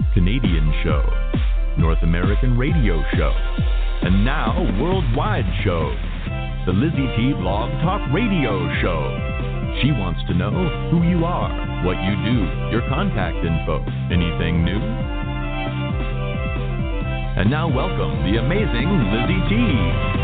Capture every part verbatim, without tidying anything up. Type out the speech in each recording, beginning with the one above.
Canadian show, North American radio show, and now worldwide show, the Lizzie T Blog Talk Radio Show. She wants to know who you are, what you do, your contact info, anything new. And now welcome the amazing Lizzie T.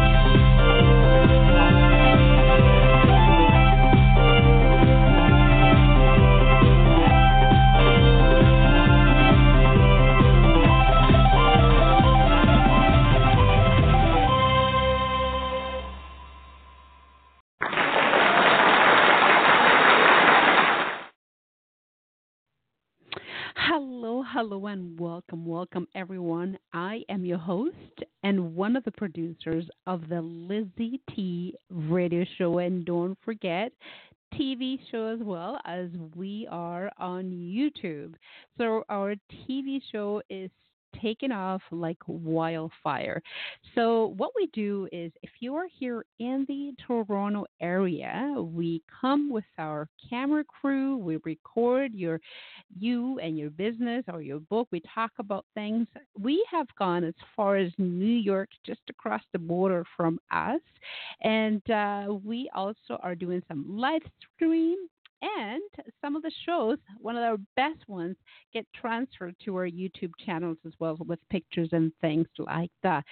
Hello, hello, and welcome, welcome, everyone. I am your host and one of the producers of the Lizzie T Radio Show. And don't forget, T V show as well, as we are on YouTube. So our T V show is taken off like wildfire. So what we do is, if you are here in the Toronto area, we come with our camera crew, we record your you and your business or your book, we talk about things. We have gone as far as New York, just across the border from us, and uh, we also are doing some live stream. And some of the shows, one of our best ones, get transferred to our YouTube channels as well, with pictures and things like that.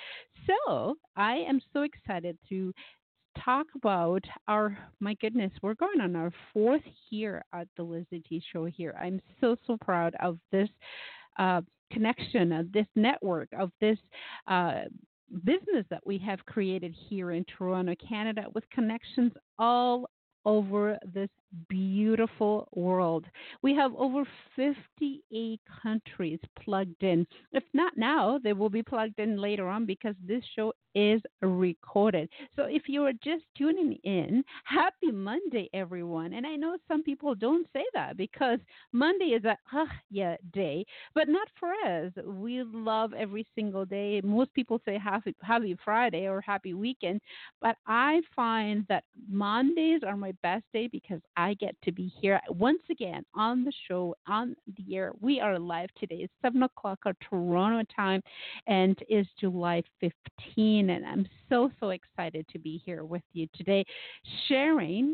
So I am so excited to talk about our, my goodness, we're going on our fourth year at the Lizzie T Show here. I'm so, so proud of this uh, connection, of this network, of this uh, business that we have created here in Toronto, Canada, with connections all over this beautiful world. We have over fifty-eight countries plugged in. If not now, they will be plugged in later on, because this show is recorded. So if you are just tuning in, happy Monday, everyone. And I know some people don't say that, because Monday is a ah yeah day, but not for us. We love every single day. Most people say happy, happy Friday or happy weekend, but I find that Mondays are my best day, because I get to be here once again on the show, on the air. We are live today. It's seven o'clock our Toronto time, and it's July fifteenth. And I'm so, so excited to be here with you today, sharing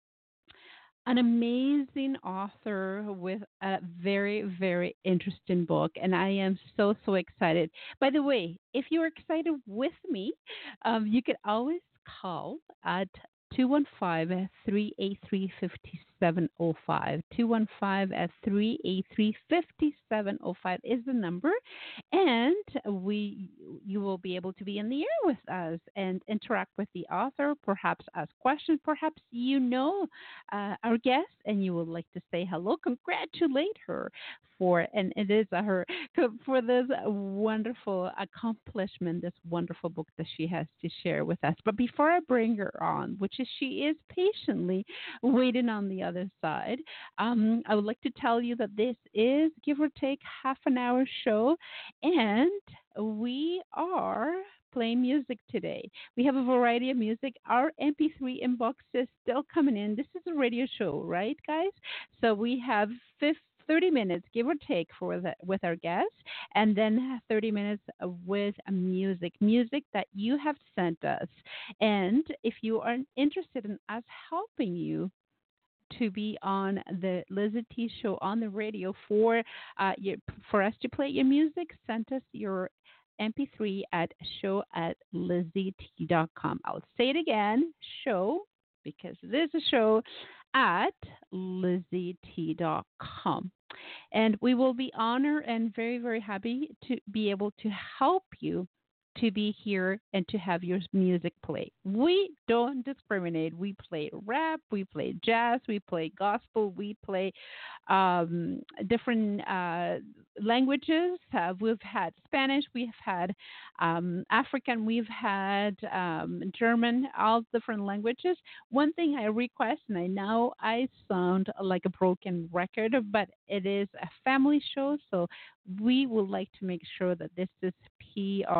an amazing author with a very, very interesting book. And I am so, so excited. By the way, if you're excited with me, um, you can always call at two one five, three eight three, five seven zero five. two one five, three eight three, five seven zero five is the number. And we, you will be able to be in the air with us and interact with the author, perhaps ask questions, perhaps you know uh, our guest and you would like to say hello, congratulate her for, and it is uh, her, for this wonderful accomplishment, this wonderful book that she has to share with us. But before I bring her on, which is she is patiently waiting on the other side, um, I would like to tell you that this is, give or take, half an hour show, and we are playing music today. We have a variety of music. Our M P three inbox is still coming in. This is a radio show, right, guys? So we have fifty thirty minutes, give or take, for the, with our guests, and then thirty minutes with music, music that you have sent us. And if you are interested in us helping you to be on the Lizzie T Show on the radio for uh, your, for us to play your music, send us your M P three at show at lizzie t dot com. I'll say it again, show, because it is a show, at lizzie t dot com. And we will be honored and very, very happy to be able to help you to be here and to have your music play. We don't discriminate. We play rap, we play jazz, we play gospel, we play um, different uh, languages. Uh, we've had Spanish, we've had um, African, we've had um, German, all different languages. One thing I request, and I know I sound like a broken record, but it is a family show, so we would like to make sure that this is P R radio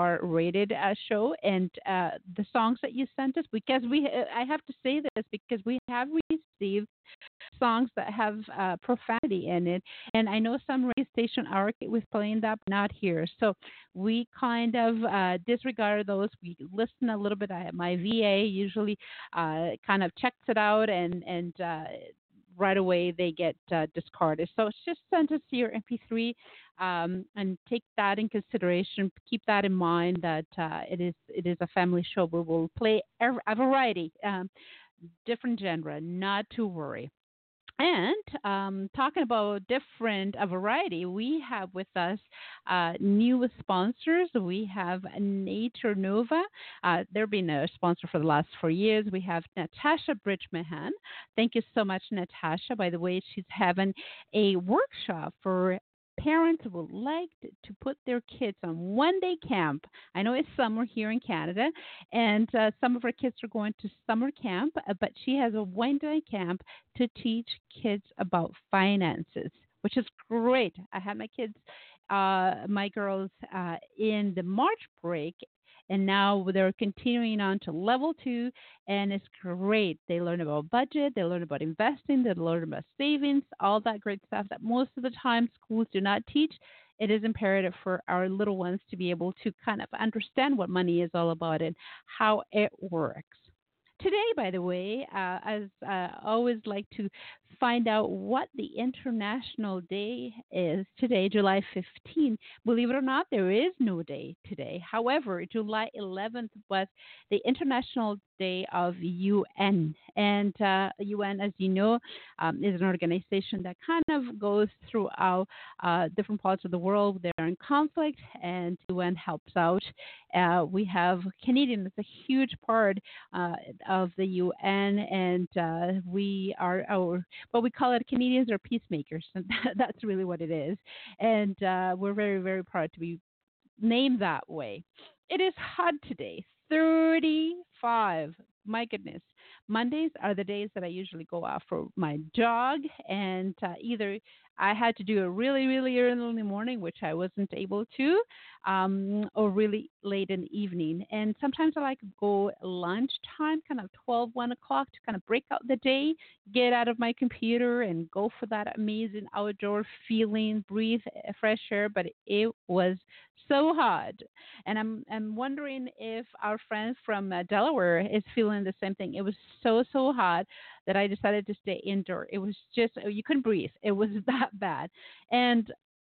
rated uh, show, and uh, the songs that you sent us, because we, uh, I have to say this because we have received songs that have uh, profanity in it, and I know some radio station are okay with playing that, but not here. So we kind of uh, disregard those. We listen a little bit. I, my V A usually uh, kind of checks it out, and and uh, right away they get uh, discarded. So it's just send us your M P three, um, and take that in consideration. Keep that in mind that uh, it is it is a family show where we'll play a variety, um, different genre. Not to worry. And um, talking about different a variety, we have with us uh, new sponsors. We have Nature Nova. Uh, they've been a sponsor for the last four years. We have Natasha Bridgmahan. Thank you so much, Natasha. By the way, she's having a workshop for parents who would like to, to put their kids on one day camp. I know it's summer here in Canada, and uh, some of our kids are going to summer camp, uh, but she has a one day camp to teach kids about finances, which is great. I had my kids, uh, my girls, uh, in the March break, and now they're continuing on to level two, and it's great. They learn about budget, they learn about investing, they learn about savings, all that great stuff that most of the time schools do not teach. It is imperative for our little ones to be able to kind of understand what money is all about and how it works. Today, by the way, uh, as uh, I always like to find out what the International Day is today, July fifteenth. Believe it or not, there is no day today. However, July eleventh was the International Day of U N. And uh, U N, as you know, um, is an organization that kind of goes throughout uh, different parts of the world. They're in conflict, and U N helps out. Uh, we have Canadians, a huge part uh, of the U N, and uh, we are our, well, we call it Canadians are peacemakers, and that's really what it is. And uh, we're very, very proud to be named that way. It is hot today, thirty-five. My goodness. Mondays are the days that I usually go out for my jog, and uh, either I had to do it really, really early in the morning, which I wasn't able to, um, or really late in the evening. And sometimes I like to go lunchtime, kind of twelve, one o'clock, to kind of break out the day, get out of my computer, and go for that amazing outdoor feeling, breathe fresh air. But it was so hot. And I'm I'm wondering if our friends from uh, Delaware is feeling the same thing. It was so, so hot that I decided to stay indoor. It was just, you couldn't breathe. It was that bad. And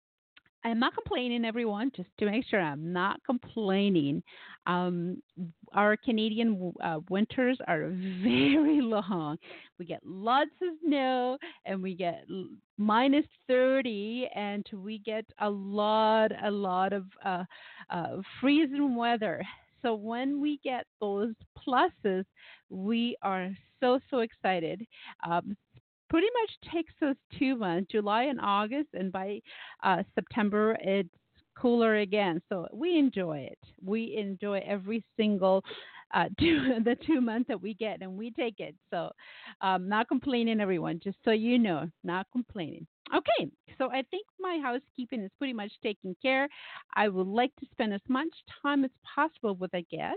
I'm not complaining, everyone, just to make sure I'm not complaining. Um, our Canadian uh, winters are very long. We get lots of snow, and we get minus thirty, and we get a lot, a lot of uh, uh, freezing weather. So when we get those pluses, we are so, so excited. Um, pretty much takes us two months, July and August, and by uh, September it's cooler again. So we enjoy it. We enjoy every single uh, two, the two months that we get, and we take it. So um, not complaining, everyone, just so you know, not complaining. Okay, so I think my housekeeping is pretty much taken care. I would like to spend as much time as possible with a guest,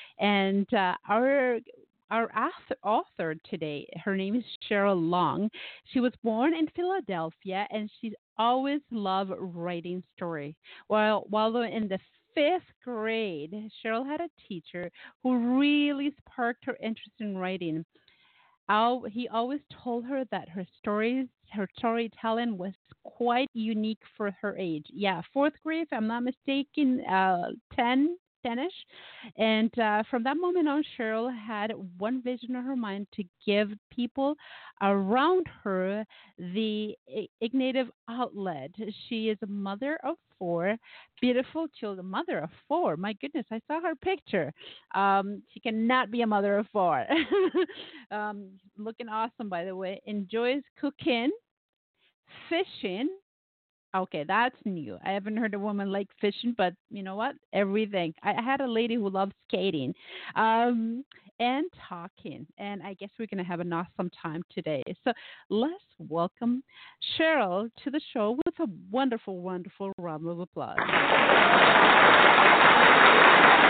and uh, our Our author today, her name is Cheryl Long. She was born in Philadelphia, and she's always loved writing story. While while in the fifth grade, Cheryl had a teacher who really sparked her interest in writing. Al, he always told her that her stories, her storytelling was quite unique for her age. Yeah, fourth grade, if I'm not mistaken, uh, ten Spanish. And uh, from that moment on, Cheryl had one vision in her mind to give people around her the ignitive outlet. She is a mother of four, beautiful children, mother of four. My goodness, I saw her picture. Um, she cannot be a mother of four. um, looking awesome, by the way. Enjoys cooking, fishing. Okay, that's new. I haven't heard a woman like fishing, but you know what? Everything. I, I had a lady who loved skating um, and talking, and I guess we're going to have an awesome time today. So let's welcome Cheryl to the show with a wonderful, wonderful round of applause.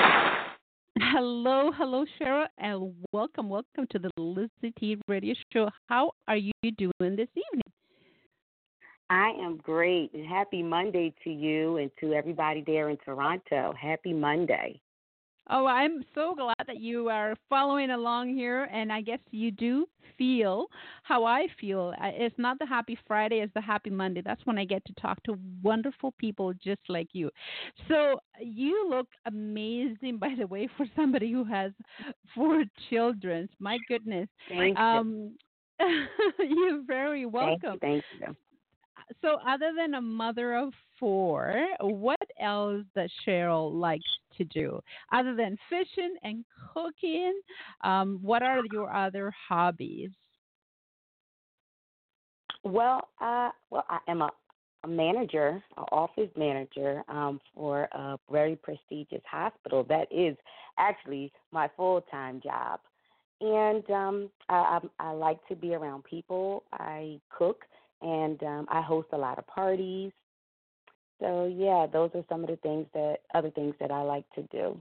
Hello, hello, Cheryl, and welcome, welcome to the Lizzie T Radio Show. How are you doing this evening? I am great. And happy Monday to you and to everybody there in Toronto. Happy Monday. Oh, I'm so glad that you are following along here, and I guess you do feel how I feel. Uh, It's not the happy Friday, it's the happy Monday. That's when I get to talk to wonderful people just like you. So you look amazing, by the way, for somebody who has four children. My goodness. Thank you. Um, you're very Thank you. welcome. Thank you. So, other than a mother of four, what else does Cheryl likes to do? Other than fishing and cooking, um, what are your other hobbies? Well, uh, well, I am a, a manager, an office manager um, for a very prestigious hospital. That is actually my full-time job. And um, I, I, I like to be around people. I cook, and um, I host a lot of parties. So yeah, those are some of the things that other things that I like to do.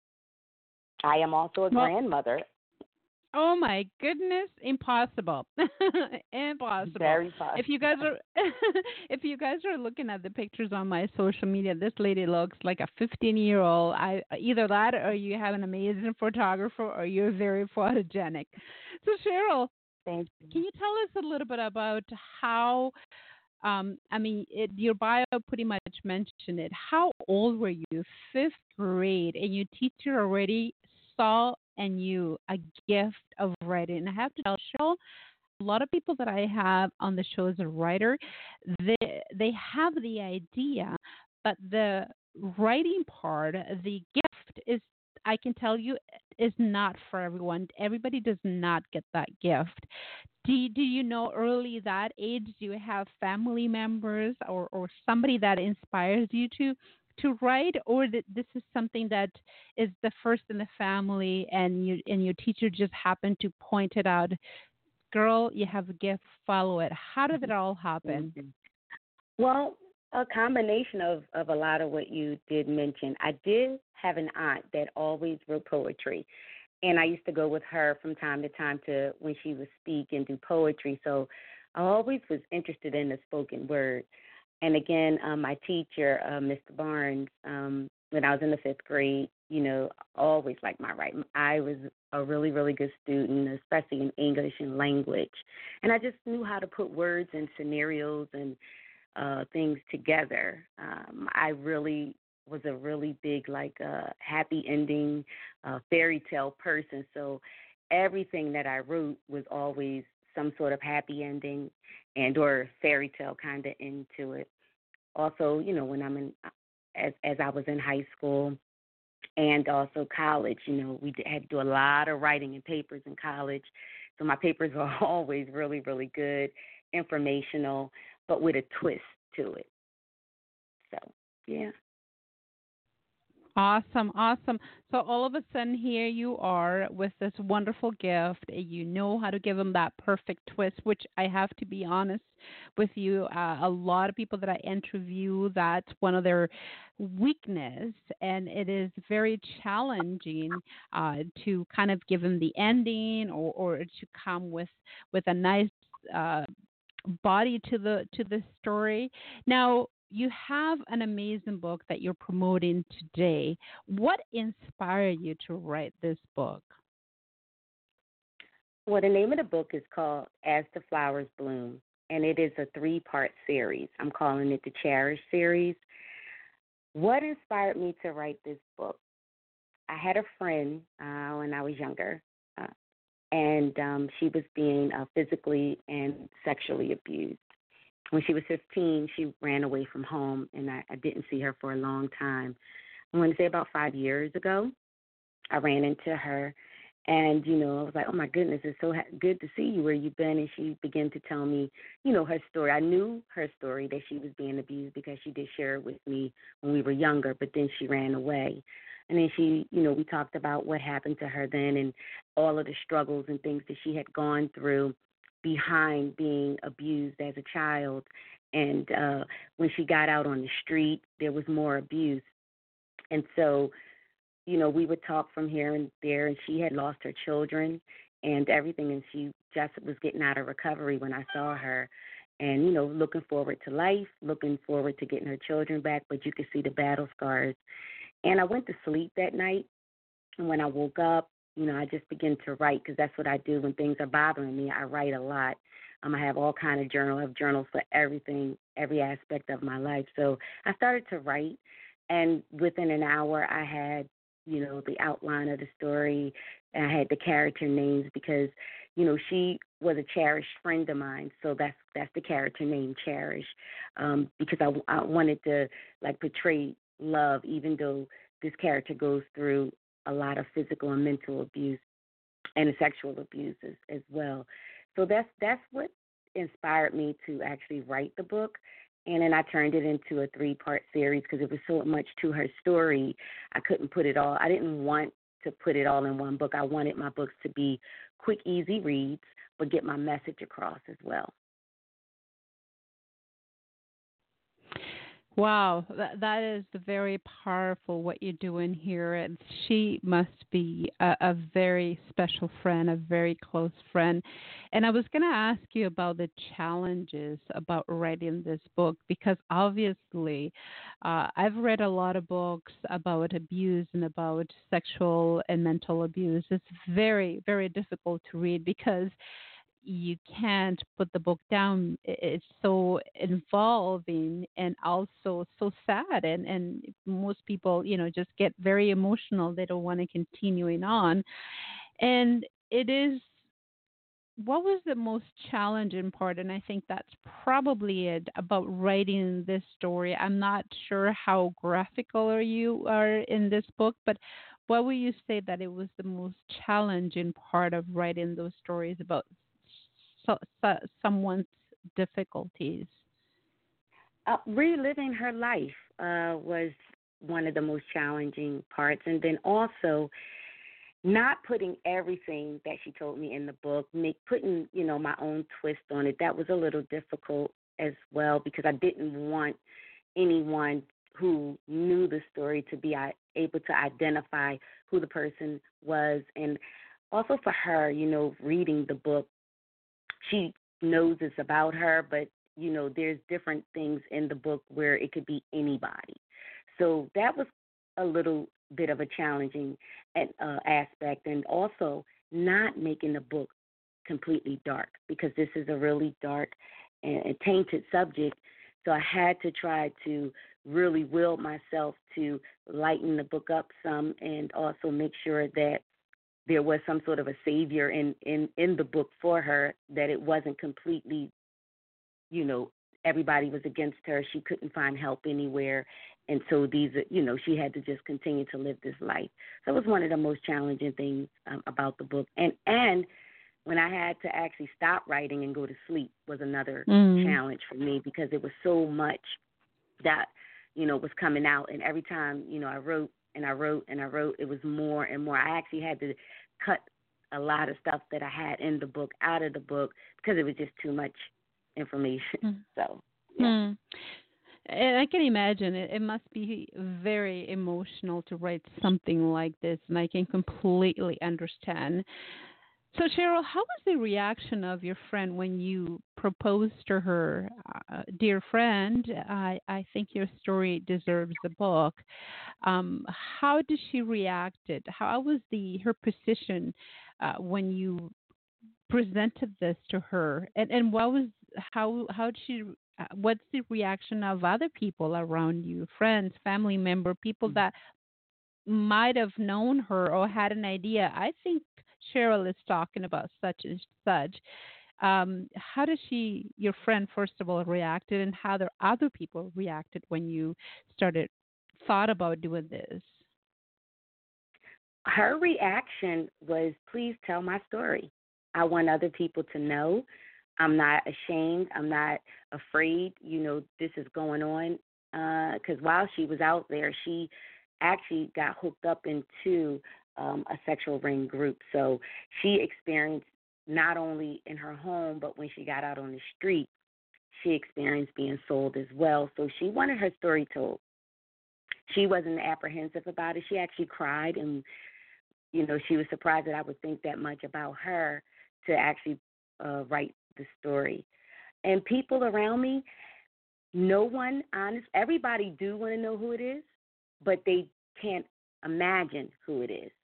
I am also a Well, grandmother. oh my goodness, impossible. Impossible. Very fun. If you guys are if you guys are looking at the pictures on my social media, this lady looks like a fifteen-year-old. I either that or you have an amazing photographer or you're very photogenic. So Cheryl, Thank you. can you tell us a little bit about how um, I mean, it, your bio pretty much mentioned it. How old were you? Fifth grade, and your teacher already saw in you a gift of writing. And I have to tell Cheryl, a lot of people that I have on the show as a writer, they they have the idea, but the writing part, the gift is, I can tell you, is not for everyone. Everybody does not get that gift. Do you, do you know early that age? Do you have family members or, or somebody that inspires you to to write, or that this is something that is the first in the family, and you and your teacher just happened to point it out? Girl, you have a gift. Follow it. How did it all happen? Mhm. Well, a combination of, of a lot of what you did mention. I did have an aunt that always wrote poetry, and I used to go with her from time to time to when she would speak and do poetry. So I always was interested in the spoken word. And again, um, my teacher, uh, Mister Barnes, um, when I was in the fifth grade, you know, always liked my writing. I was a really, really good student, especially in English and language. And I just knew how to put words and scenarios and uh, things together. Um, I really was a really big, like, uh, happy ending, uh, fairy tale person. So everything that I wrote was always some sort of happy ending and or fairy tale kind of into it. Also, you know, when I'm in, as as I was in high school and also college, you know, we d- had to do a lot of writing and papers in college. So my papers were always really, really good, informational, but with a twist to it. So, yeah. Awesome, awesome. So all of a sudden, here you are with this wonderful gift. and You know how to give them that perfect twist, which I have to be honest with you. Uh, a lot of people that I interview, that's one of their weakness, and it is very challenging uh, to kind of give them the ending, or, or to come with with a nice uh, body to the to the story. Now, you have an amazing book that you're promoting today. What inspired you to write this book? Well, the name of the book is called As the Flowers Bloom, and it is a three-part series. I'm calling it the Cherish series. What inspired me to write this book? I had a friend uh, when I was younger, uh, and um, she was being uh, physically and sexually abused. When she was fifteen, she ran away from home, and I, I didn't see her for a long time. I want to say about five years ago, I ran into her, and, you know, I was like, oh, my goodness, it's so ha- good to see you, where you've been. And she began to tell me, you know, her story. I knew her story, that she was being abused, because she did share it with me when we were younger, but then she ran away. And then she, you know, we talked about what happened to her then and all of the struggles and things that she had gone through behind being abused as a child. And uh, when she got out on the street, there was more abuse. And so you know, we would talk from here and there, and she had lost her children and everything, and she just was getting out of recovery when I saw her. And, you know, looking forward to life, looking forward to getting her children back, but you could see the battle scars. And I went to sleep that night, and when I woke up, you know, I just began to write because that's what I do when things are bothering me. I write a lot. Um, I have all kind of journals. I have journals for everything, every aspect of my life. So I started to write, and within an hour, I had, you know, the outline of the story. And I had the character names because, you know, she was a cherished friend of mine. So that's that's the character name, Cherish, um, because I, I wanted to, like, portray love, even though this character goes through a lot of physical and mental abuse and sexual abuse as, as well. So that's that's what inspired me to actually write the book. And then I turned it into a three-part series because it was so much to her story. I couldn't put it all. I didn't want to put it all in one book. I wanted my books to be quick, easy reads, but get my message across as well. Wow, that, that is very powerful what you're doing here. And she must be a, a very special friend, a very close friend. And I was going to ask you about the challenges about writing this book because obviously uh, I've read a lot of books about abuse and about sexual and mental abuse. It's very, very difficult to read because you can't put the book down. It's so involving and also so sad. And, and most people, you know, just get very emotional. They don't want to continuing on. And it is, what was the most challenging part? And I think that's probably it about writing this story. I'm not sure how graphical you are in this book, but what would you say that it was the most challenging part of writing those stories about So, so, someone's difficulties? Uh, reliving her life uh, was one of the most challenging parts. And then also not putting everything that she told me in the book, make, putting, you know, my own twist on it. That was a little difficult as well because I didn't want anyone who knew the story to be able to identify who the person was. And also for her, you know, reading the book, she knows it's about her, but, you know, there's different things in the book where it could be anybody. So that was a little bit of a challenging uh, aspect, and also not making the book completely dark because this is a really dark and tainted subject. So I had to try to really will myself to lighten the book up some and also make sure that there was some sort of a savior in, in, in the book for her, that it wasn't completely, you know, everybody was against her. She couldn't find help anywhere. And so these, you know, she had to just continue to live this life. So it was one of the most challenging things um, about the book. And, and when I had to actually stop writing and go to sleep was another mm. challenge for me because it was so much that, you know, was coming out. And every time, you know, I wrote, and I wrote and I wrote, it was more and more. I actually had to cut a lot of stuff that I had in the book out of the book because it was just too much information. Mm. So, yeah. Mm. And I can imagine it, it must be very emotional to write something like this, and I can completely understand. So, Cheryl, how was the reaction of your friend when you proposed to her? Uh, Dear friend, I, I think your story deserves a book. Um, how did she react? It? How was the her position uh, when you presented this to her? And, and what was how how did she? Uh, what's the reaction of other people around you, friends, family member, people mm-hmm. that might have known her or had an idea? I think Cheryl is talking about such and such. Um, how did she, your friend, first of all, reacted, and how the other people reacted when you started, thought about doing this? Her reaction was, please tell my story. I want other people to know. I'm not ashamed. I'm not afraid, you know, this is going on. Because uh, while she was out there, she actually got hooked up into Um, a sexual ring group. So she experienced not only in her home, but when she got out on the street, she experienced being sold as well. So she wanted her story told. she wasn't apprehensive about it. She actually cried, and you know, she was surprised that I would think that much about her to actually uh, write the story. And people around me, no one, honest, everybody do want to know who it is, but they can't imagine who it is.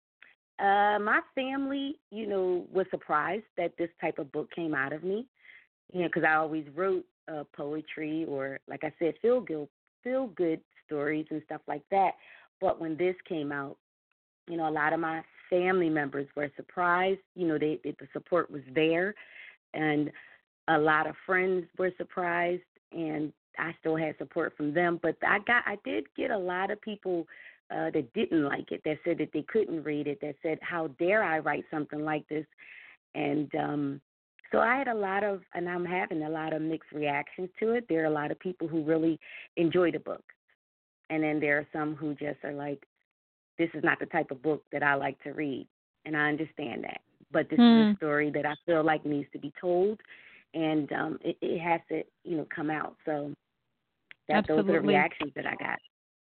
Uh, my family, you know, was surprised that this type of book came out of me, you know, because I always wrote uh, poetry or, like I said, feel good, feel good stories and stuff like that. But when this came out, you know, a lot of my family members were surprised. You know, they, they the support was there, and a lot of friends were surprised, and I still had support from them. But I got, I did get a lot of people uh, that didn't like it, that said that they couldn't read it, that said, "How dare I write something like this?" And um, so I had a lot of, and I'm having a lot of mixed reactions to it. There are a lot of people who really enjoy the book, and then there are some who just are like, this is not the type of book that I like to read, and I understand that. But this mm. is a story that I feel like needs to be told, and um, it, it has to, you know, come out. So that, those are the reactions that I got.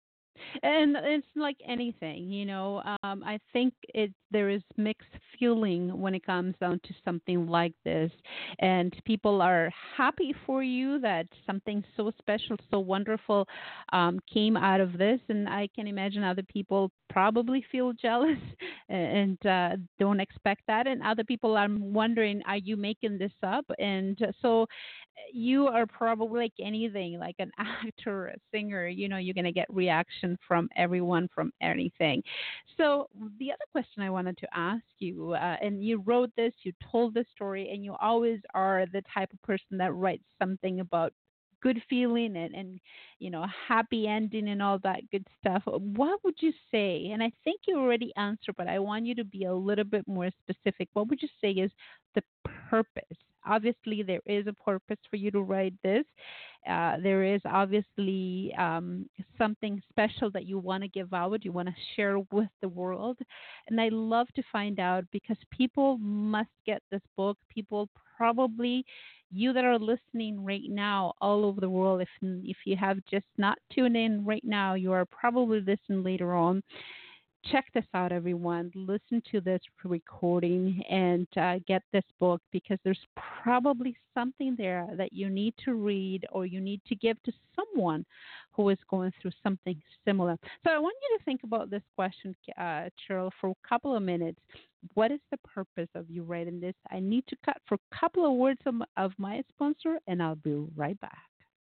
And it's like anything, you know, um, I think it there is mixed feeling when it comes down to something like this. And people are happy for you that something so special, so wonderful um, came out of this. And I can imagine other people probably feel jealous and uh, don't expect that. And other people are wondering, are you making this up? And so you are probably like anything, like an actor, a singer, you know, you're going to get reaction from everyone, from anything. So the other question I wanted to ask you, uh, and you wrote this, you told this story, and you always are the type of person that writes something about good feeling and, and, you know, happy ending and all that good stuff. What would you say? And I think you already answered, but I want you to be a little bit more specific. What would you say is the purpose? Obviously, there is a purpose for you to write this. Uh, there is obviously um, something special that you want to give out, you want to share with the world. And I love to find out, because people must get this book. People probably, you that are listening right now all over the world, if if you have just not tuned in right now, you are probably listening later on. Check this out, everyone. Listen to this recording and uh, get this book, because there's probably something there that you need to read or you need to give to someone who is going through something similar. So I want you to think about this question, uh, Cheryl, for a couple of minutes. What is the purpose of you writing this? I need to cut for a couple of words of, of my sponsor, and I'll be right back.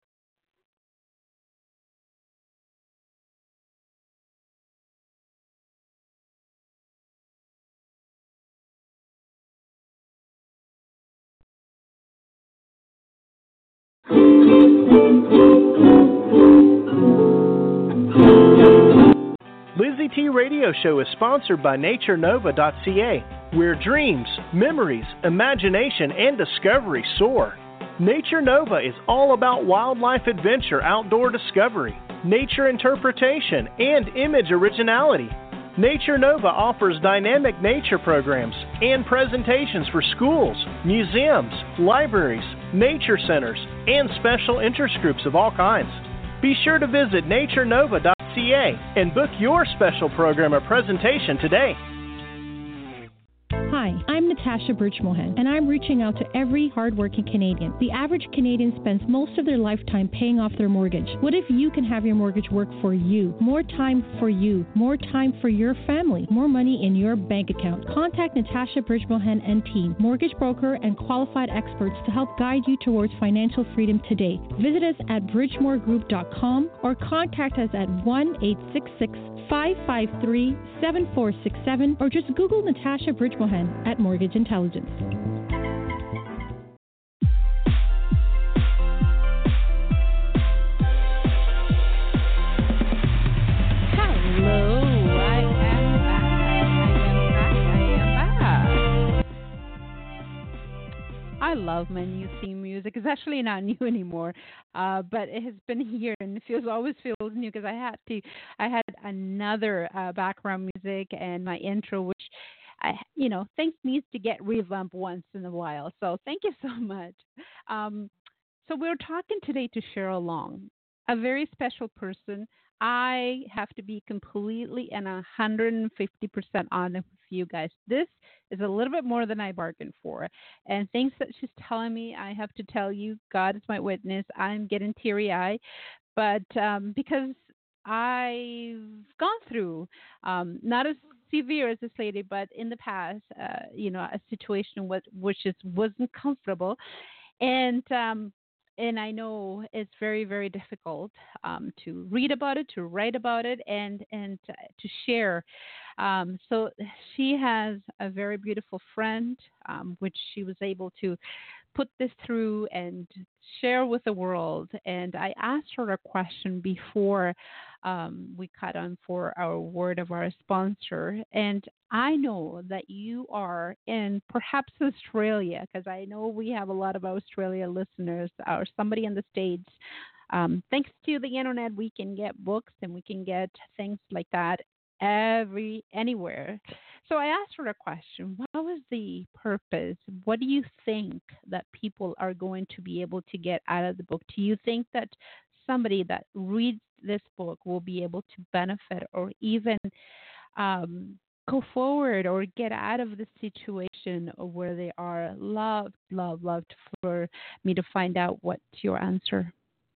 Lizzie T Radio Show is sponsored by Nature Nova dot C A, where dreams, memories, imagination, and discovery soar. Nature Nova is all about wildlife adventure, outdoor discovery, nature interpretation, and image originality. Nature Nova offers dynamic nature programs and presentations for schools, museums, libraries, nature centers, and special interest groups of all kinds. Be sure to visit Nature Nova dot C A and book your special program or presentation today. Hi, I'm Natasha Birchmohan, and I'm reaching out to every hardworking Canadian. The average Canadian spends most of their lifetime paying off their mortgage. What if you can have your mortgage work for you? More time for you. More time for your family. More money in your bank account. Contact Natasha Birchmohan and team, mortgage broker and qualified experts, to help guide you towards financial freedom today. Visit us at bridgemore group dot com or contact us at one eight six six, five five three, seven four six seven, or just Google Natasha Birchmohan at Mortgage Intelligence. Hello, I am back. I am back. I am back. I love my new theme music. It's actually not new anymore, uh, but it has been here and it feels always feels new, because I had to. I had another uh, background music and my intro, which I, you know, things needs to get revamped once in a while. So thank you so much. Um, so we're talking today to Cheryl Long. a very special person. I have to be completely and one hundred fifty percent honest with you guys. This is a little bit more than I bargained for. And things that she's telling me, I have to tell you, God is my witness. I'm getting teary eyed. But um, because I've gone through um, not as severe as this lady, but in the past, uh, you know, a situation which, which is wasn't comfortable, and um, and I know it's very very difficult um, to read about it, to write about it, and and to, to share. Um, so she has a very beautiful friend, um, which she was able to put this through and share with the world. And I asked her a question before um, we cut on for our word of our sponsor. And I know that you are in perhaps Australia, because I know we have a lot of Australia listeners or somebody in the States. Um, thanks to the internet, we can get books and we can get things like that every anywhere. So I asked her a question. What was the purpose? What do you think that people are going to be able to get out of the book? Do you think that somebody that reads this book will be able to benefit or even um, go forward or get out of the situation where they are? Loved, loved, loved for me to find out what's your answer.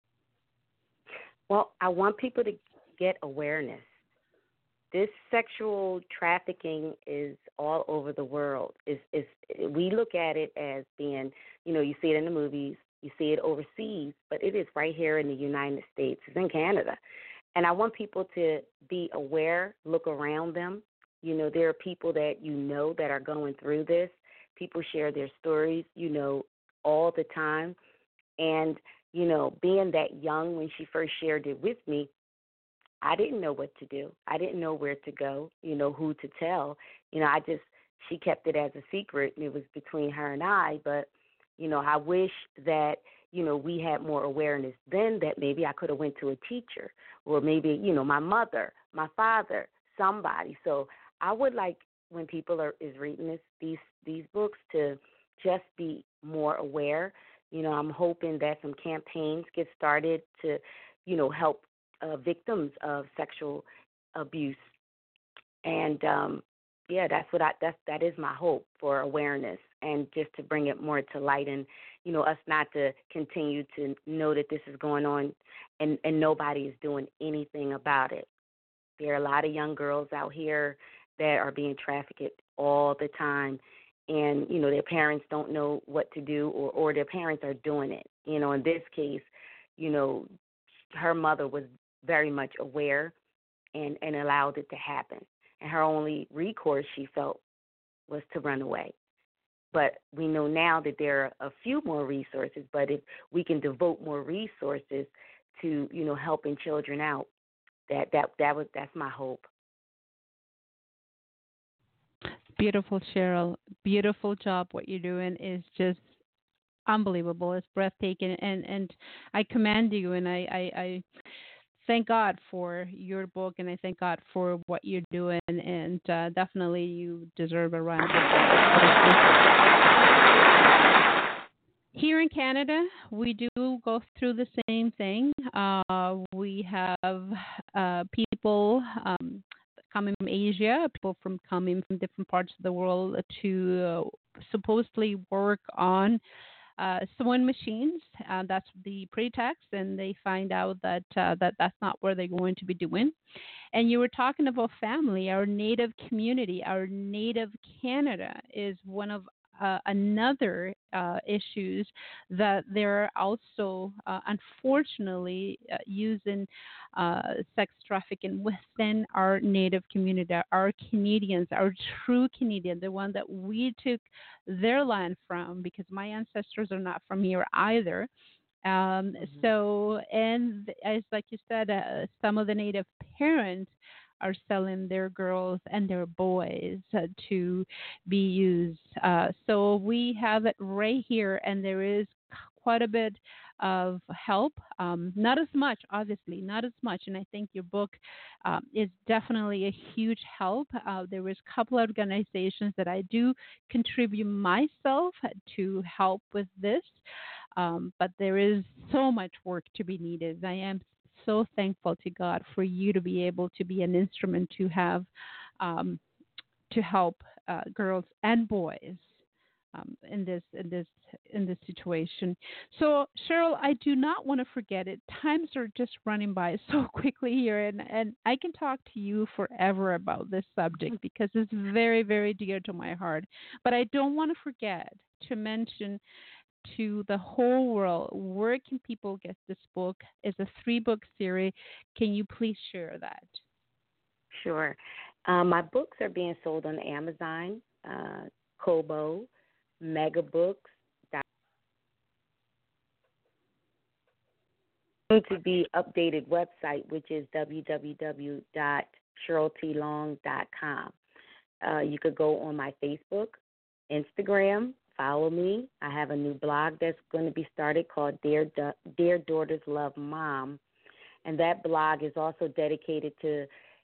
Well, I want people to get awareness. This sexual trafficking is all over the world. It's, it's, we look at it as being, you know, you see it in the movies, you see it overseas, but it is right here in the United States. It's in Canada. And I want people to be aware, look around them. You know, there are people that you know that are going through this. People share their stories, you know, all the time. And, you know, being that young when she first shared it with me, I didn't know what to do. I didn't know where to go, you know, who to tell. You know, I just, she kept it as a secret, and it was between her and I. But, you know, I wish that, you know, we had more awareness then, that maybe I could have went to a teacher or maybe, you know, my mother, my father, somebody. So I would like when people are is reading this, these these books to just be more aware. You know, I'm hoping that some campaigns get started to, you know, help Uh, victims of sexual abuse, and um, yeah, that's what I that's that is my hope for awareness, and just to bring it more to light, and you know, us not to continue to know that this is going on, and and nobody is doing anything about it. There are a lot of young girls out here that are being trafficked all the time, and you know, their parents don't know what to do, or or their parents are doing it. You know, in this case, you know, her mother was very much aware and, and allowed it to happen. And her only recourse, she felt, was to run away. But we know now that there are a few more resources, but if we can devote more resources to, you know, helping children out, that that that was that's my hope. Beautiful, Cheryl. Beautiful job. What you're doing is just unbelievable. It's breathtaking, and and I commend you, and I, I, I thank God for your book, and I thank God for what you're doing, and uh, definitely you deserve a round of applause. Here in Canada, we do go through the same thing. Uh, we have uh, people um, coming from Asia, people from coming from different parts of the world to uh, supposedly work on Uh, sewing machines. Uh, that's the pretext, and they find out that uh, that that's not what they're going to be doing. And you were talking about family, our native community, our native Canada is one of uh, another uh, issues that they're also uh, unfortunately uh, using uh, sex trafficking within our native community, our Canadians, our true Canadian, the one that we took their land from, because my ancestors are not from here either. Um, Mm-hmm. So, and as like you said, uh, some of the native parents are selling their girls and their boys uh, to be used. Uh, so we have it right here, and there is quite a bit of help. Um, not as much, obviously, not as much. And I think your book um, is definitely a huge help. Uh, there is a couple of organizations that I do contribute myself to help with this. Um, but there is so much work to be needed. I am so thankful to God for you to be able to be an instrument to have um, to help uh, girls and boys um, in this in this in this situation. So, Cheryl, I do not want to forget it. Times are just running by so quickly here, and, and I can talk to you forever about this subject because it's very, very dear to my heart. But I don't want to forget to mention to the whole world, where can people get this book? It's a three-book series. Can you please share that? Sure. Um, my books are being sold on Amazon, uh, Kobo, Megabooks. To be updated website, which is w w w dot cheryl t long dot com. Uh, you could go on my Facebook, Instagram, follow me. I have a new blog that's going to be started called Dear, Dear Daughters Love Mom, and that blog is also dedicated to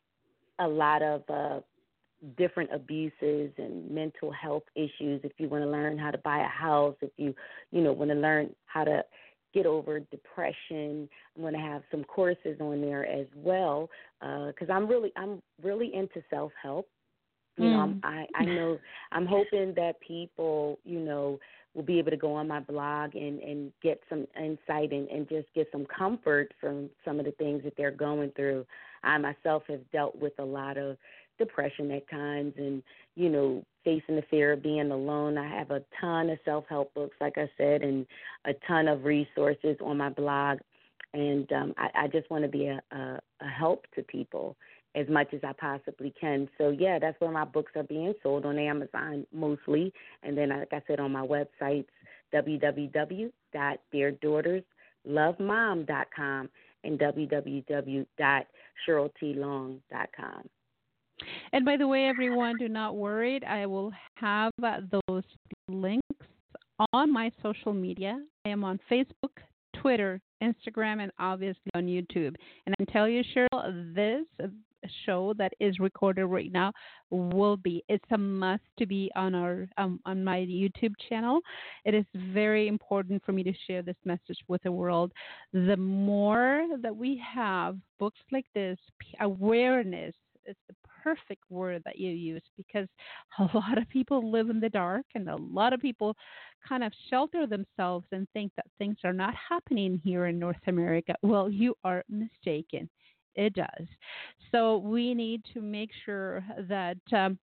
a lot of uh, different abuses and mental health issues. If you want to learn how to buy a house, if you, you know, want to learn how to get over depression, I'm going to have some courses on there as well because uh, I'm really, I'm really into self-help. You mm. know, I'm, I, I know I'm hoping that people, you know, will be able to go on my blog and, and get some insight and, and just get some comfort from some of the things that they're going through. I myself have dealt with a lot of depression at times and, you know, facing the fear of being alone. I have a ton of self-help books, like I said, and a ton of resources on my blog. And um, I, I just want to be a, a, a help to people as much as I possibly can. So, yeah, that's where my books are being sold, on Amazon mostly. And then, like I said, on my websites, w w w dot dear daughters love mom dot com and w w w dot cheryl t long dot com. And by the way, everyone, do not worry. I will have uh, those links on my social media. I am on Facebook, Twitter, Instagram, and obviously on YouTube. And I tell you, Cheryl, this show that is recorded right now will be, it's a must to be on our um, on my YouTube channel. It is very important for me to share this message with the world. The more that we have books like this, awareness is the perfect word that you use, because a lot of people live in the dark and a lot of people kind of shelter themselves and think that things are not happening here in North America. Well, you are mistaken. It does. So we need to make sure that um,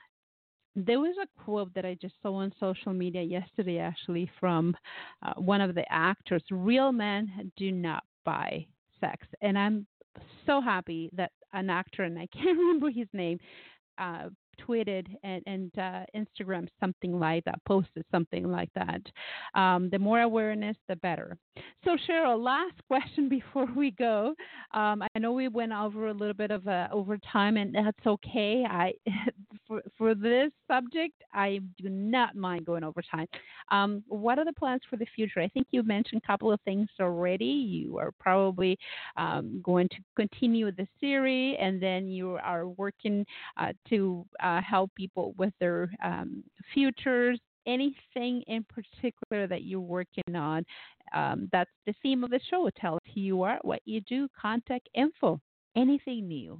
there was a quote that I just saw on social media yesterday, actually, from uh, one of the actors. Real men do not buy sex. And I'm so happy that an actor, and I can't remember his name, uh, tweeted and, and uh, Instagram something like that, posted something like that. Um, the more awareness, the better. So, Cheryl, last question before we go. Um, I know we went over a little bit of uh, overtime, and that's okay. I for, for this subject, I do not mind going over time. Um, what are the plans for the future? I think you mentioned a couple of things already. You are probably um, going to continue the series, and then you are working uh, to uh, help people with their um, futures. Anything in particular that you're working on? Um, that's the theme of the show. Tell us who you are, what you do, contact info, anything new.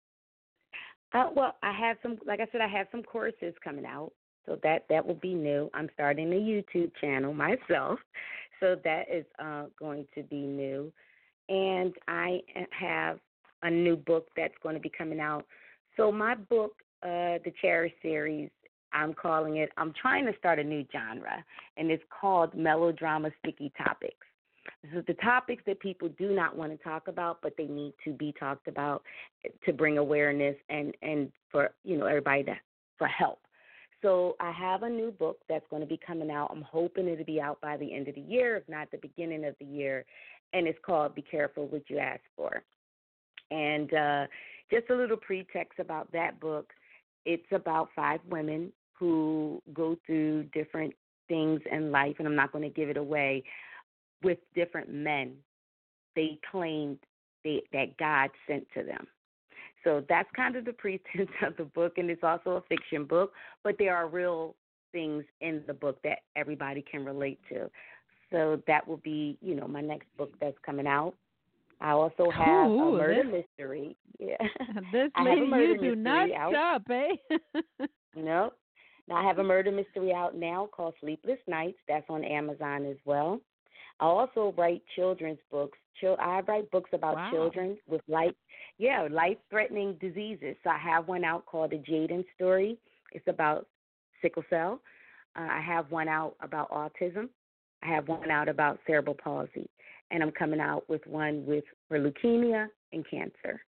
Uh, well, I have some, like I said, I have some courses coming out, so that, that will be new. I'm starting a YouTube channel myself, so that is uh, going to be new. And I have a new book that's going to be coming out. So my book, uh, the Cherish series, I'm calling it, I'm trying to start a new genre, and it's called Melodrama Sticky Topics. This is the topics that people do not want to talk about, but they need to be talked about to bring awareness and, and for, you know, everybody to, for help. So I have a new book that's going to be coming out. I'm hoping it'll be out by the end of the year, if not the beginning of the year, and it's called Be Careful What You Ask For. And uh, just a little pretext about that book. It's about five women who go through different things in life, and I'm not going to give it away, with different men they claimed they, that God sent to them. So that's kind of the pretense of the book, and it's also a fiction book, but there are real things in the book that everybody can relate to. So that will be, you know, my next book that's coming out. I also have Ooh, a murder this, mystery. Yeah. this I have a lady, murder you do not mystery out. stop, eh? No. Now, I have a murder mystery out now called Sleepless Nights. That's on Amazon as well. I also write children's books. Chil- I write books about Wow. children with life, yeah, life-threatening diseases. So I have one out called The Jaden Story. It's about sickle cell. Uh, I have one out about autism. I have one out about cerebral palsy. And I'm coming out with one with for leukemia and cancer.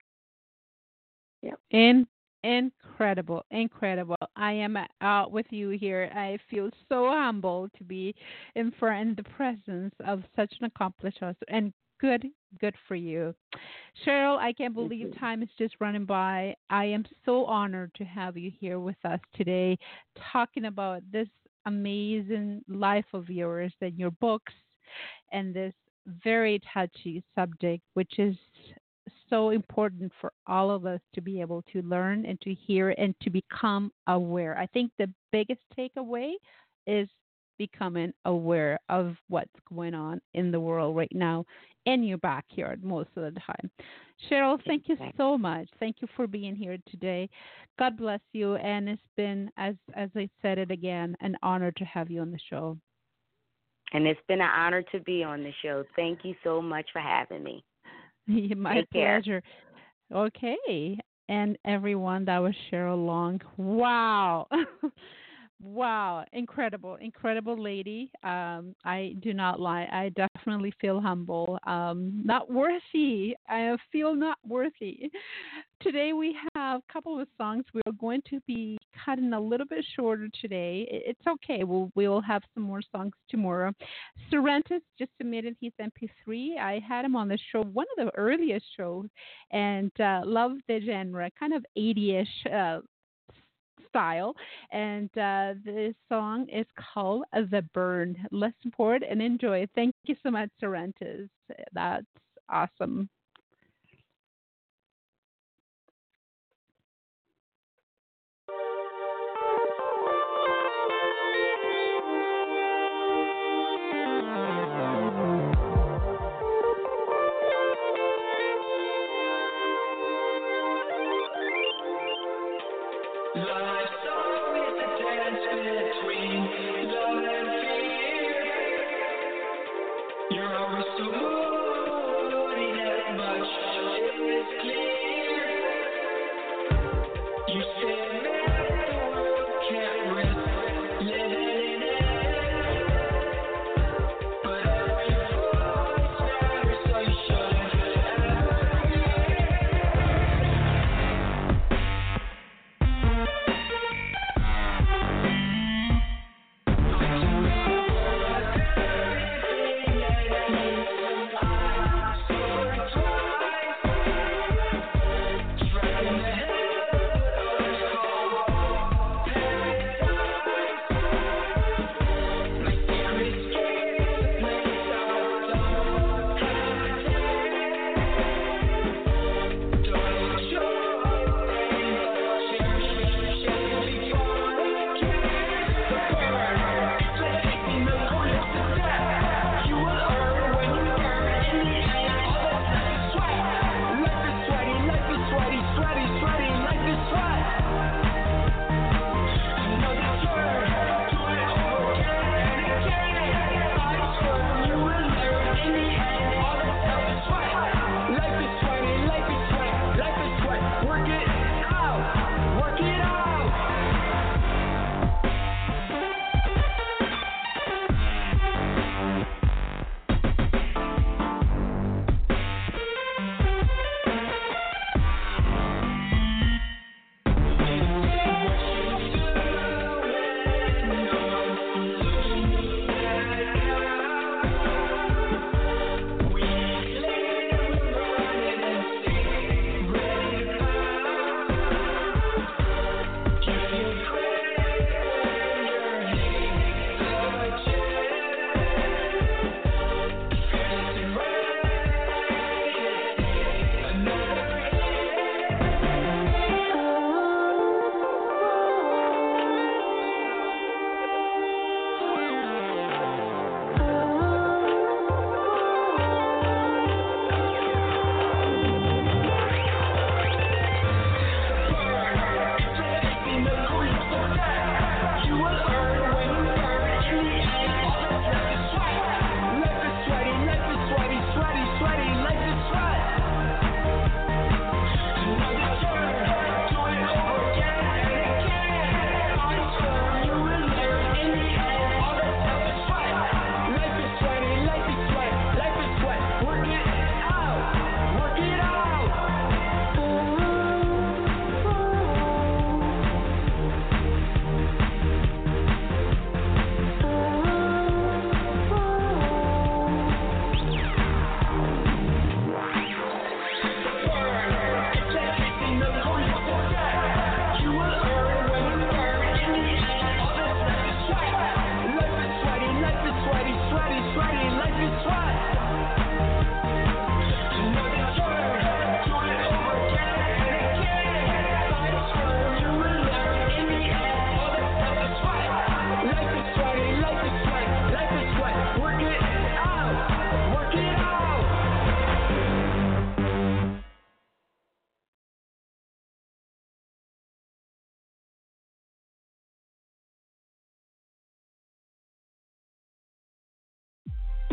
Yep. In, incredible, incredible. I am out with you here. I feel so humble to be in front in the presence of such an accomplished author. And good, good for you. Cheryl, I can't believe time is just running by. I am so honored to have you here with us today talking about this amazing life of yours and your books and this very touchy subject, which is so important for all of us to be able to learn and to hear and to become aware. I think the biggest takeaway is becoming aware of what's going on in the world right now in your backyard most of the time. Cheryl, thank you so much. Thank you for being here today. God bless you. And it's been, as as I said it again, an honor to have you on the show. And it's been an honor to be on the show. Thank you so much for having me. My Take pleasure. Care. Okay. And everyone, that was Cheryl Long. Wow. Wow. Incredible. Incredible lady. Um, I do not lie. I definitely feel humble. Um, not worthy. I feel not worthy. Today we have a couple of songs. We're going to be cutting a little bit shorter today. It's okay. We'll we'll have some more songs tomorrow. Sorrentis just submitted his M P three. I had him on the show, one of the earliest shows, and uh, love the genre, kind of eighty-ish uh, style. And uh, this song is called The Burn. Let's support and enjoy. Thank you so much, Sorrentis. That's awesome. Try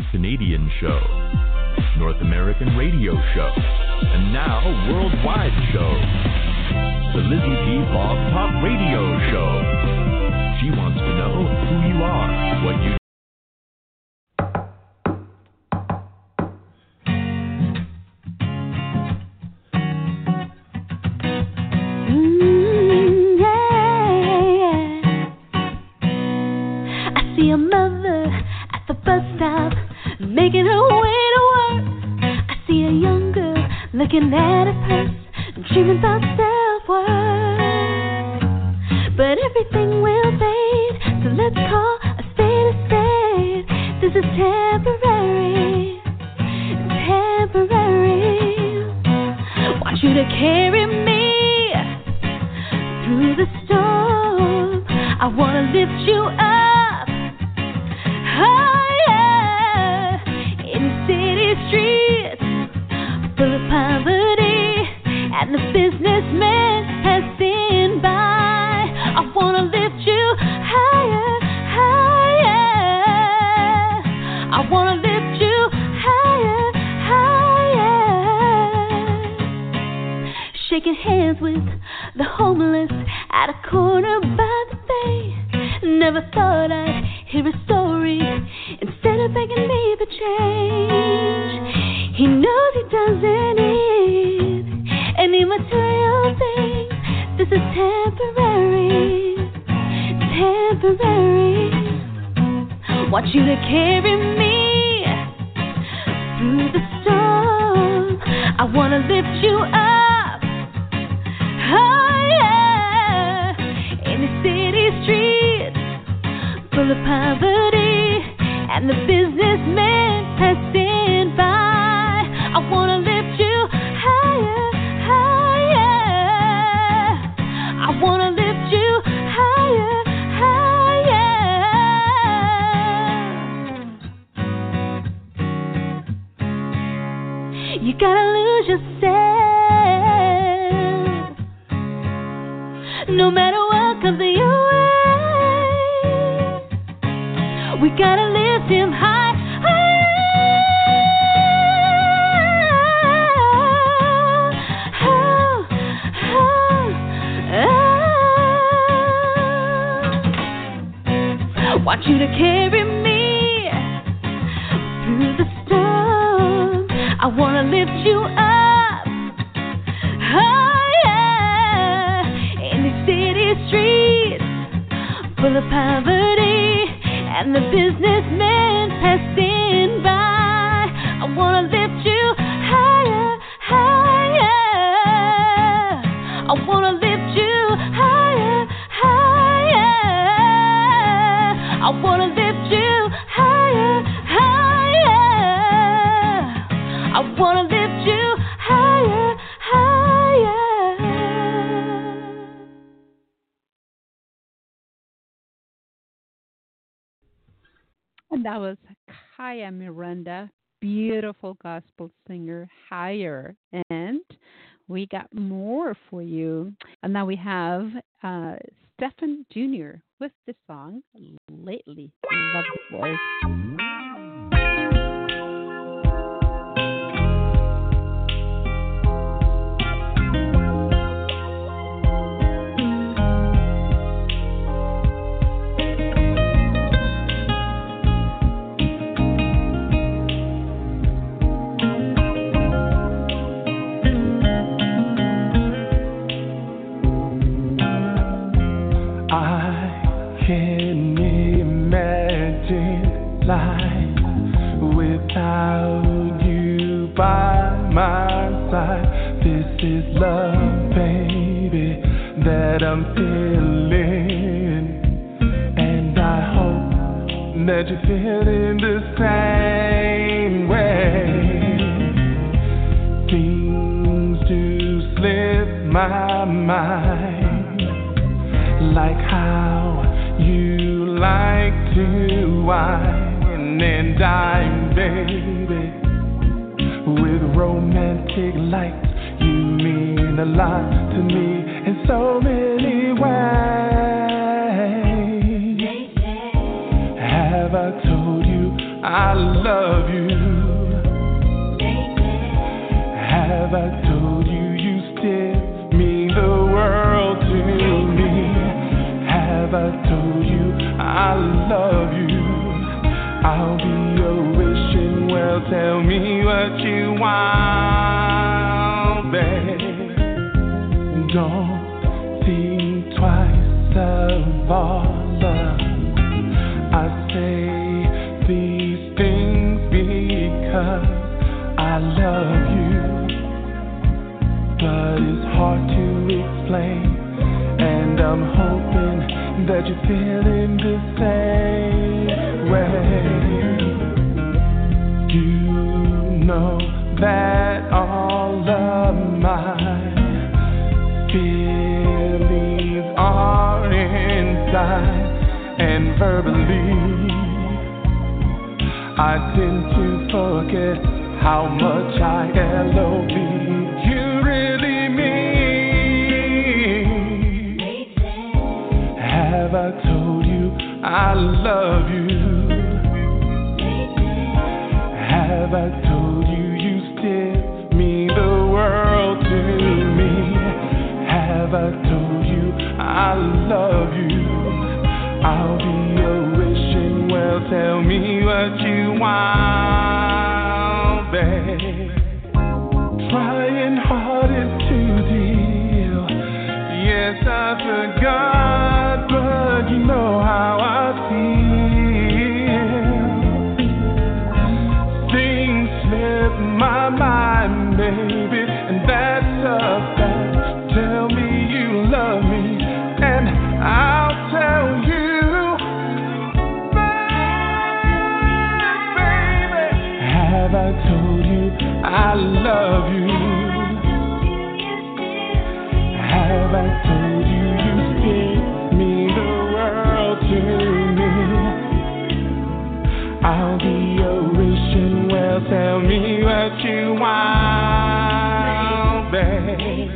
Canadian show, North American radio show, and now worldwide show. The Lizzie T Blog Talk Radio Show. She wants to know who you are, what you Mm, yeah, yeah. I see a mother at the bus stop making her way to work. I see a young girl looking at her purse, dreaming about self-worth. But everything will fade, so let's call a spade a spade. This is temporary, temporary. Want you to carry me through the storm. I wanna lift you up higher in the city streets full of poverty and the businessmen passing by. I wanna lift you higher, higher. I wanna lift you higher, higher. Shaking hands with the homeless at a corner by the bay. Never thought I'd hear a story instead of begging me for change. He knows he doesn't need any material thing. This is temporary, temporary. Want you to carry me through the storm. I wanna lift you up higher in the city streets full of poverty and the businessmen passing by. I wanna lift you higher, higher. I wanna lift you higher, higher. You gotta lose yourself no matter what comes your way. We gotta lift him high, oh, oh, oh. Want you to carry me through the storm. I wanna lift you up higher in the city streets full of poverty and the businessmen passing by. I wanna lift you higher, higher. I wanna lift you higher, higher. I wanna lift you higher, higher. I wanna lift you higher, higher. And that was Kaya Miranda, beautiful gospel singer, Higher. And we got more for you. And now we have uh, Stephen Junior with the song Lately. Love the voice. Life without you by my side. This is love, baby, that I'm feeling, and I hope that you're feeling the same way. Things do slip my mind, like how you like to wine and dime, baby, with romantic lights. You mean a lot to me in so many ways. Have I told you I love you? Have I told you you still mean the world to me? Have I told you I love you? I'll be your wishing well. Tell me what you want, babe. Don't think twice of all love. I say these things because I love you, but it's hard to explain, and I'm hoping that you're feeling the same way. You know that all of my feelings are inside, and verbally I tend to forget how much I love you really mean. Have I told you I love you? Have I told you you still mean the world to me? Have I told you I love you? I'll be your wishing well. Tell me what you want, babe. Trying hardest to deal. Yes, I forgot, but you know how I feel. Things slip my mind, baby, and that's a fact. Tell me you love me, and I'll tell you. Have I told you I love you? Have I told you you still mean the world to me? I'll be your wishing well. Tell me what you want, babe.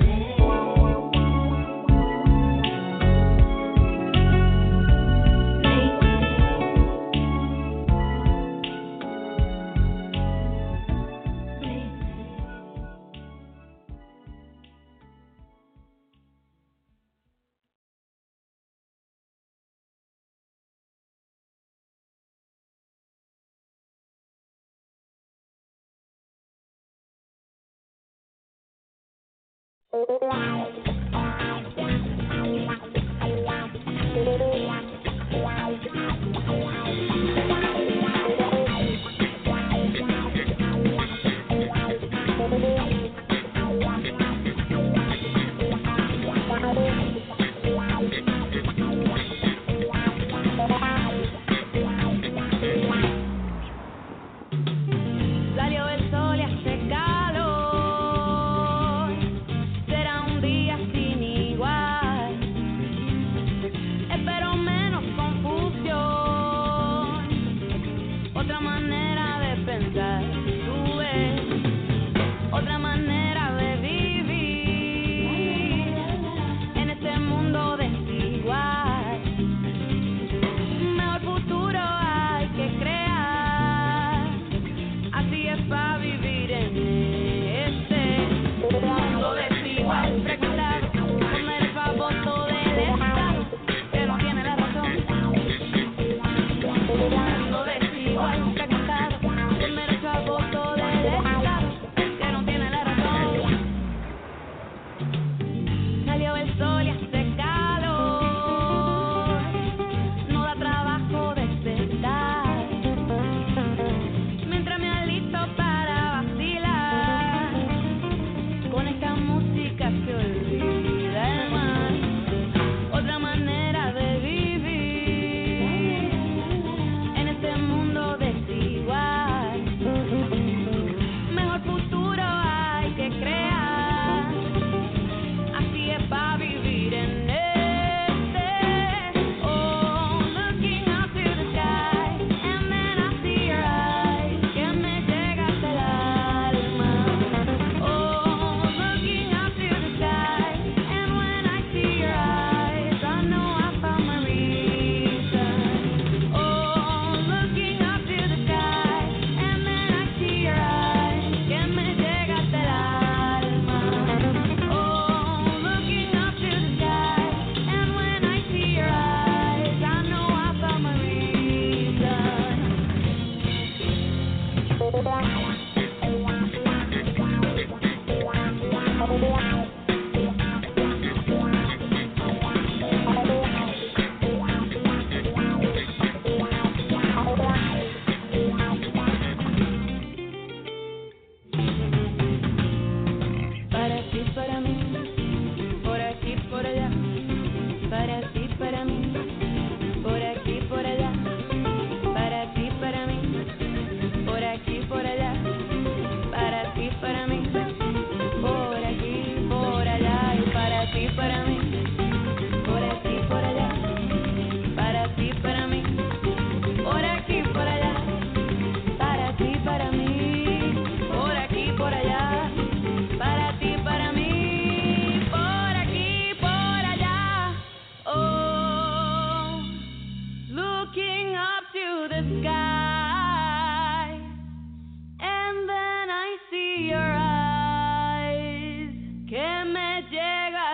Otra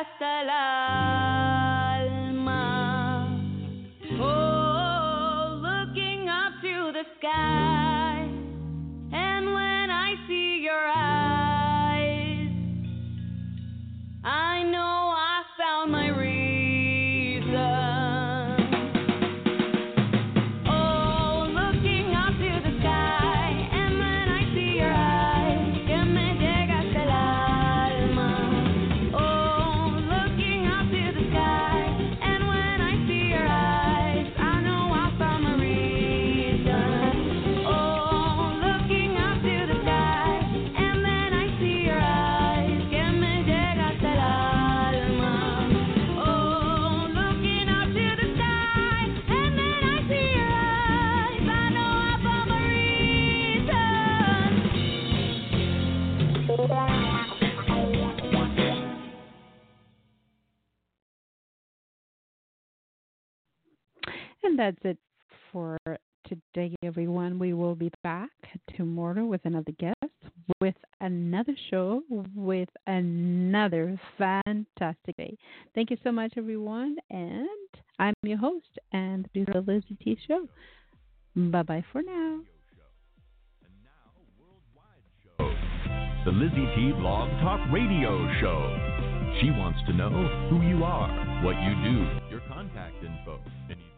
hasta el alma. Oh, looking up to the sky, and when I see your eyes, I know I found my reason. And that's it for today, everyone. We will be back tomorrow with another guest, with another show, with another fantastic day. Thank you so much, everyone. And I'm your host and the Lizzie T Show. Bye-bye for now. The Lizzie T Blog Talk Radio Show. She wants to know who you are, what you do, your contact info, any